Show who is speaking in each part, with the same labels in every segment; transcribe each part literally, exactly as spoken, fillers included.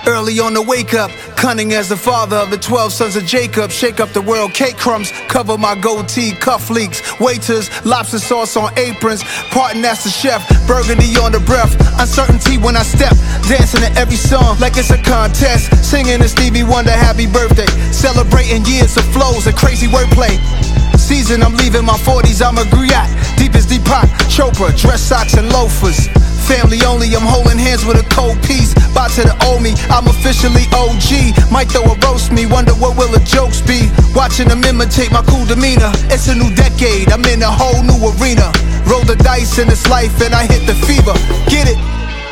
Speaker 1: Early on the wake up, cunning as the father of the twelve sons of Jacob. Shake up the world, cake crumbs, cover my goatee, cuff leaks. Waiters, lobster sauce on aprons, parting as the chef. Burgundy on the breath, uncertainty when I step. Dancing to every song like it's a contest. Singing to Stevie Wonder happy birthday. Celebrating years of flows and crazy wordplay. Season, I'm leaving my forties, I'm a griot. Deep as Deepak Chopra, dress socks and loafers. Family only, I'm holding hands with a cold piece. Bow to the old me, I'm officially O G. Might throw a roast me, wonder what will the jokes be. Watching them imitate my cool demeanor. It's a new decade, I'm in a whole new arena. Roll the dice in this life and I hit the fever. Get it?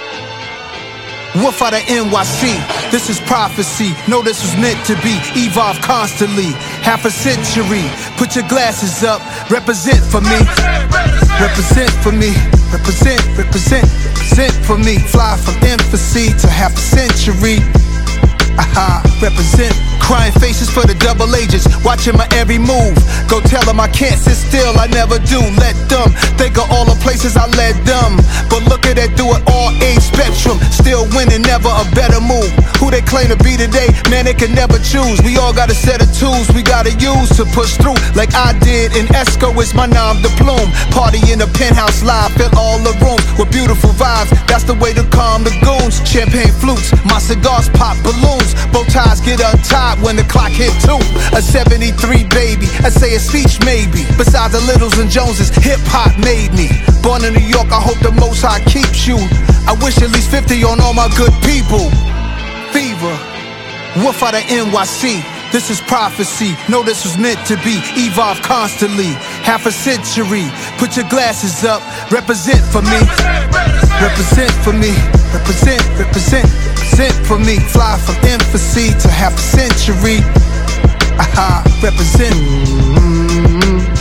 Speaker 1: Wolf out of N Y C, this is prophecy. Know this was meant to be, evolve constantly. Half a century, put your glasses up. Represent for me, represent for me. Represent, represent, represent for me. Fly from infancy to half a century. Aha, represent. Crying faces for the double agents, watching my every move. Go tell them I can't sit still, I never do. Let them think of all the places I led them. But look at that through an all age spectrum. Still winning, never a better move. Who they claim to be today, man, they can never choose. We all got a set of tools we gotta use to push through. Like I did in Esco, it's my nom de plume. Party in the penthouse live, fill all the rooms with beautiful vibes. That's the way to calm the goons. Champagne flutes, my cigars pop balloons. Bow ties get untied when the clock hit two. A seventy-three baby, I say a speech maybe. Besides the Littles and Joneses, hip-hop made me. Born in New York, I hope the Most High keeps you. I wish at least fifty on all my good people. Fever, Wolf out of N Y C, this is prophecy. Know this was meant to be, evolve constantly. Half a century, put your glasses up. Represent for me, represent for me. Represent, represent, represent for me. Fly from infancy to half a century. Aha, represent. Mm-hmm.